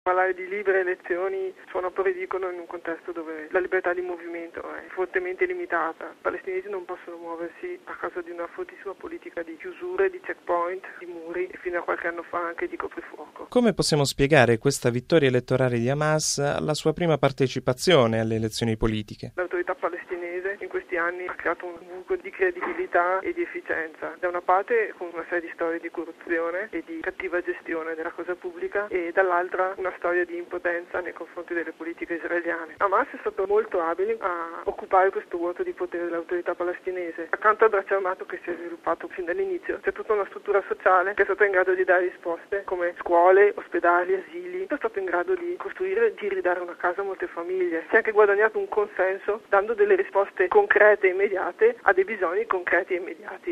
Parlare di libere elezioni suona per ridicolo in un contesto dove la libertà di movimento è fortemente limitata. I palestinesi non possono muoversi a causa di una fortissima politica di chiusure, di checkpoint, di muri e fino a qualche anno fa anche di coprifuoco. Come possiamo spiegare questa vittoria elettorale di Hamas alla sua prima partecipazione alle elezioni politiche? L'autorità palestinese in questi anni ha creato un buco di credibilità e di efficienza. Da una parte con una serie di storie di corruzione e di cattiva gestione della cosa pubblica e dall'altra una storia di impotenza nei confronti delle politiche israeliane. Hamas è stato molto abile a occupare questo vuoto di potere dell'autorità palestinese. Accanto al braccio armato che si è sviluppato fin dall'inizio c'è tutta una struttura sociale che è stata in grado di dare risposte come scuole, ospedali, asili. È stato in grado di costruire e di ridare una casa a molte famiglie. Si è anche guadagnato un consenso dando delle risposte concrete e immediate a dei bisogni concreti e immediati.